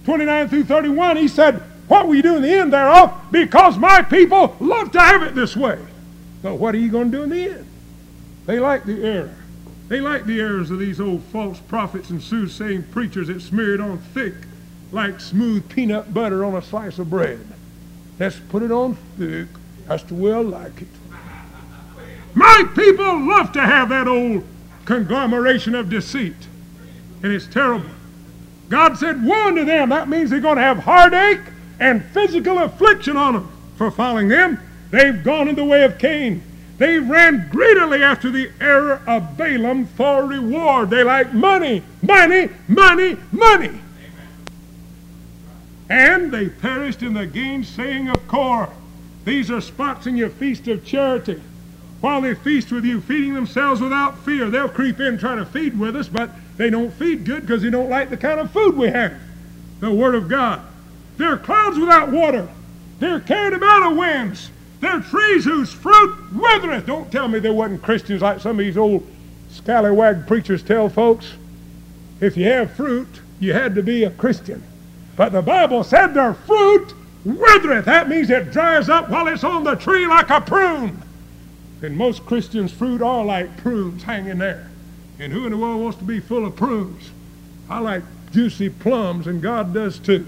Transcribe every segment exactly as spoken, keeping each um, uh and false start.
twenty-nine through thirty-one, he said, what will you do in the end thereof? Because my people love to have it this way. So what are you going to do in the end? They like the error. They like the errors of these old false prophets and soothsaying preachers that smear it on thick like smooth peanut butter on a slice of bread. Let's put it on thick. That's the way I like it. My people love to have that old conglomeration of deceit. And it's terrible. God said, woe unto them. That means they're going to have heartache and physical affliction on them for following them. They've gone in the way of Cain. They ran greedily after the error of Balaam for reward. They like money, money, money, money. And they perished in the gainsaying of Korah. These are spots in your feast of charity. While they feast with you, feeding themselves without fear. They'll creep in trying to feed with us, but they don't feed good because they don't like the kind of food we have. The Word of God. They're clouds without water. They're carried about of winds. They're trees whose fruit withereth. Don't tell me there wasn't Christians like some of these old scallywag preachers tell folks. If you have fruit, you had to be a Christian. But the Bible said their fruit withereth. That means it dries up while it's on the tree like a prune. And most Christians' fruit are like prunes hanging there. And who in the world wants to be full of prunes? I like juicy plums, and God does too.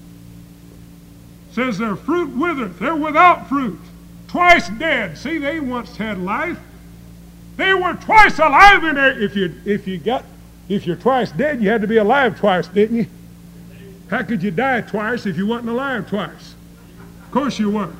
It says their fruit withereth. They're without fruit. Twice dead. See, they once had life. They were twice alive in there. If you if you got if you're twice dead, you had to be alive twice, didn't you? How could you die twice if you wasn't alive twice? Of course you weren't.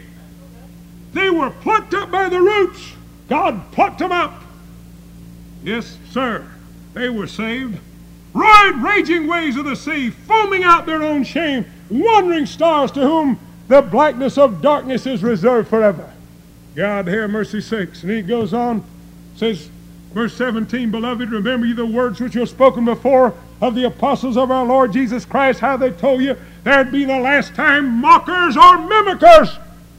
They were plucked up by the roots. God plucked them up. Yes, sir. They were saved. Roared raging waves of the sea, foaming out their own shame, wandering stars to whom the blackness of darkness is reserved forever. God, have mercy sakes. And he goes on, says, verse seventeen, beloved, remember ye the words which were spoken before of the apostles of our Lord Jesus Christ, how they told you there'd be the last time mockers or mimickers.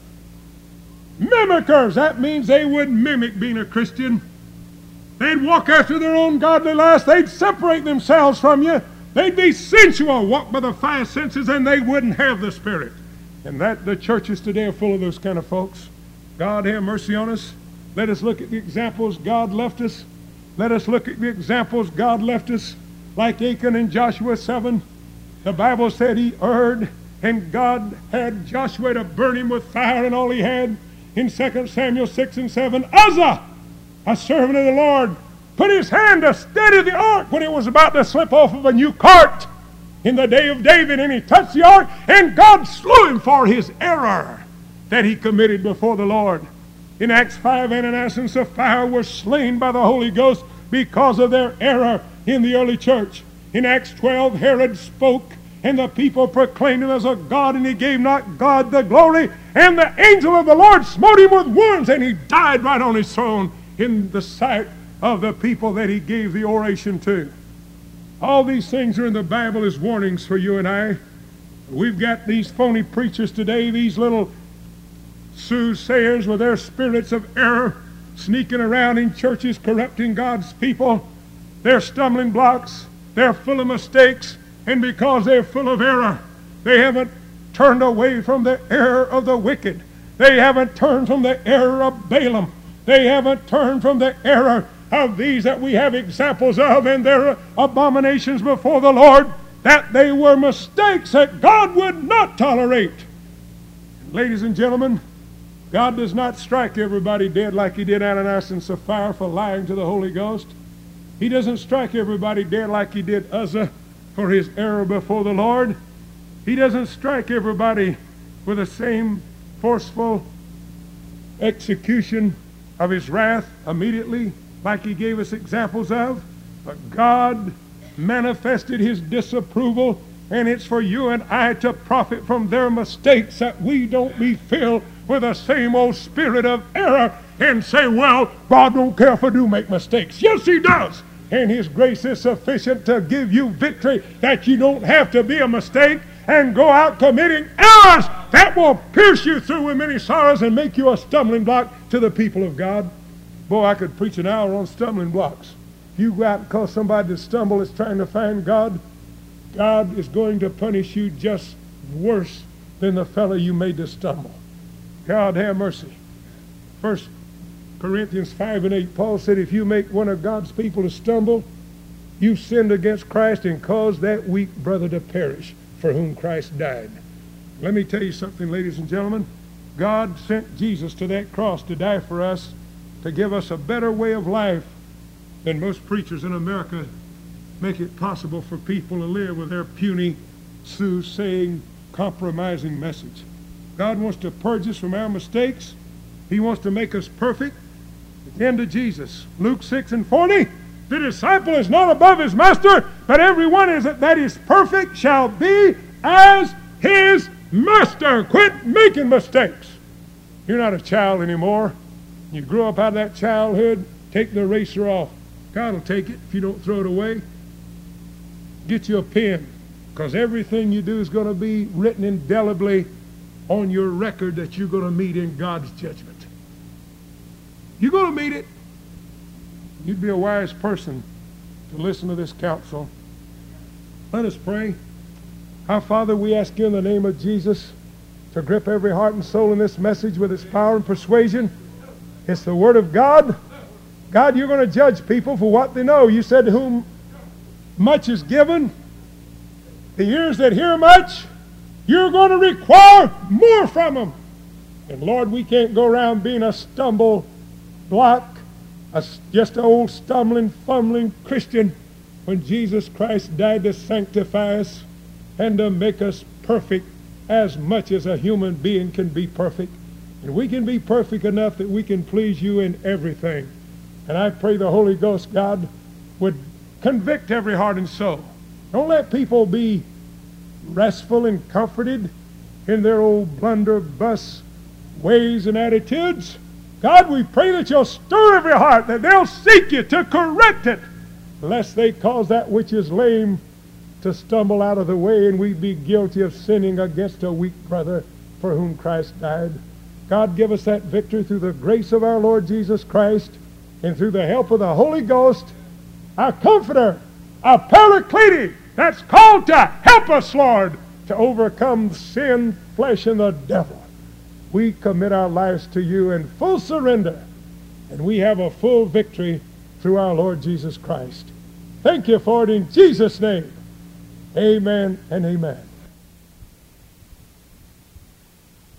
Mimickers, that means they would mimic being a Christian. They'd walk after their own godly lust. They'd separate themselves from you. They'd be sensual, walk by the five senses, and they wouldn't have the Spirit. And that the churches today are full of those kind of folks. God have mercy on us. Let us look at the examples God left us. Let us look at the examples God left us. Like Achan in Joshua seven, the Bible said he erred, and God had Joshua to burn him with fire and all he had. In Second Samuel six and seven, Uzzah, a servant of the Lord, put his hand to steady the ark when it was about to slip off of a new cart in the day of David, and he touched the ark, and God slew him for his error that he committed before the Lord. In Acts five, Ananias and Sapphira were slain by the Holy Ghost because of their error in the early church. In Acts twelve, Herod spoke, and the people proclaimed him as a god, and he gave not God the glory. And the angel of the Lord smote him with wounds, and he died right on his throne in the sight of the people that he gave the oration to. All these things are in the Bible as warnings for you and I. We've got these phony preachers today, these little soothsayers with their spirits of error, sneaking around in churches, corrupting God's people. They're stumbling blocks. They're full of mistakes. And because they're full of error, they haven't turned away from the error of the wicked. They haven't turned from the error of Balaam. They haven't turned from the error of these that we have examples of and their abominations before the Lord, that they were mistakes that God would not tolerate. Ladies and gentlemen, God does not strike everybody dead like he did Ananias and Sapphira for lying to the Holy Ghost. He doesn't strike everybody dead like he did Uzzah for his error before the Lord. He doesn't strike everybody with the same forceful execution of his wrath immediately like he gave us examples of. But God manifested his disapproval, and it's for you and I to profit from their mistakes, that we don't be filled with the same old spirit of error and say, well, God don't care if I do make mistakes. Yes, he does. And his grace is sufficient to give you victory, that you don't have to be a mistake and go out committing errors that will pierce you through with many sorrows and make you a stumbling block to the people of God. Boy, I could preach an hour on stumbling blocks. If you go out and cause somebody to stumble that's trying to find God, God is going to punish you just worse than the fellow you made to stumble. God have mercy. First Corinthians five and eight, Paul said, if you make one of God's people to stumble, you sinned against Christ and caused that weak brother to perish, for whom Christ died. Let me tell you something, ladies and gentlemen. God sent Jesus to that cross to die for us, to give us a better way of life than most preachers in America make it possible for people to live with their puny, soothsaying, compromising message. God wants to purge us from our mistakes. He wants to make us perfect. Again to Jesus. Luke six and forty. The disciple is not above his master, but everyone is that is perfect shall be as his master. Quit making mistakes. You're not a child anymore. You grew up out of that childhood. Take the eraser off. God will take it if you don't throw it away. Get you a pen, because everything you do is going to be written indelibly on your record that you're going to meet in God's judgment. You're going to meet it. You'd be a wise person to listen to this counsel. Let us pray. Our Father, we ask you in the name of Jesus to grip every heart and soul in this message with its power and persuasion. It's the Word of God. God, you're going to judge people for what they know. You said to whom much is given, the ears that hear much, you're going to require more from them. And Lord, we can't go around being a stumble block, a, just an old stumbling, fumbling Christian, when Jesus Christ died to sanctify us and to make us perfect as much as a human being can be perfect. And we can be perfect enough that we can please you in everything. And I pray the Holy Ghost, God, would convict every heart and soul. Don't let people be restful and comforted in their old blunderbuss ways and attitudes. God, we pray that you'll stir every heart, that they'll seek you to correct it, lest they cause that which is lame to stumble out of the way and we be guilty of sinning against a weak brother for whom Christ died. God, give us that victory through the grace of our Lord Jesus Christ and through the help of the Holy Ghost, our Comforter, our Paraclete, that's called to help us, Lord, to overcome sin, flesh, and the devil. We commit our lives to you in full surrender, and we have a full victory through our Lord Jesus Christ. Thank you for it in Jesus' name. Amen and amen.